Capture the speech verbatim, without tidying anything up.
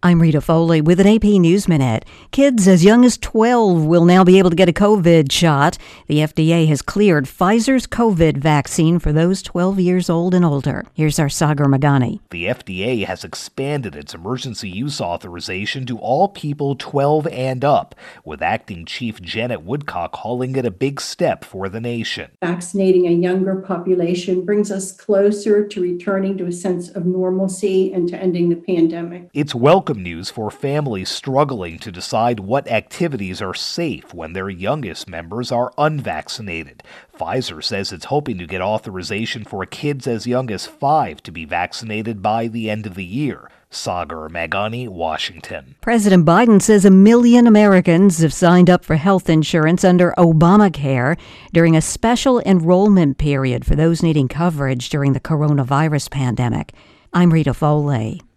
I'm Rita Foley with an A P News Minute. Kids as young as twelve will now be able to get a COVID shot. The F D A has cleared Pfizer's COVID vaccine for those twelve years old and older. Here's our Sagar Magani. The F D A has expanded its emergency use authorization to all people twelve and up, with Acting Chief Janet Woodcock calling it a big step for the nation. Vaccinating a younger population brings us closer to returning to a sense of normalcy and to ending the pandemic. It's welcome news for families struggling to decide what activities are safe when their youngest members are unvaccinated. Pfizer says it's hoping to get authorization for kids as young as five to be vaccinated by the end of the year. Sagar Magani, Washington. President Biden says a million Americans have signed up for health insurance under Obamacare during a special enrollment period for those needing coverage during the coronavirus pandemic. I'm Rita Foley.